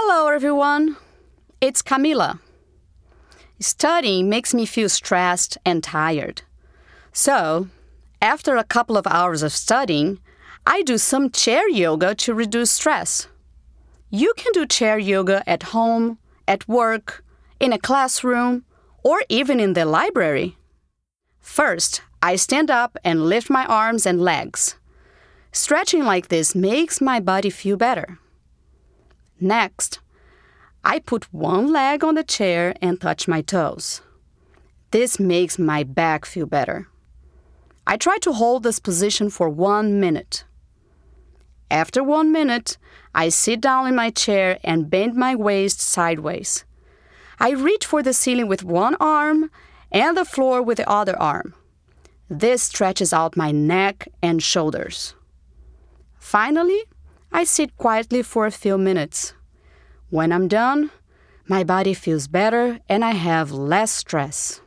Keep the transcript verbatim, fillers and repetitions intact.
Hello, everyone. It's Camila. Studying makes me feel stressed and tired. So, after a couple of hours of studying, I do some chair yoga to reduce stress. You can do chair yoga at home, at work, in a classroom, or even in the library. First, I stand up and lift my arms and legs. Stretching like this makes my body feel better. Next, I put one leg on the chair and touch my toes. This makes my back feel better. I try to hold this position for one minute. After one minute, I sit down in my chair and bend my waist sideways. I reach for the ceiling with one arm and the floor with the other arm. This stretches out my neck and shoulders. Finally, I sit quietly for a few minutes. When I'm done, my body feels better and I have less stress.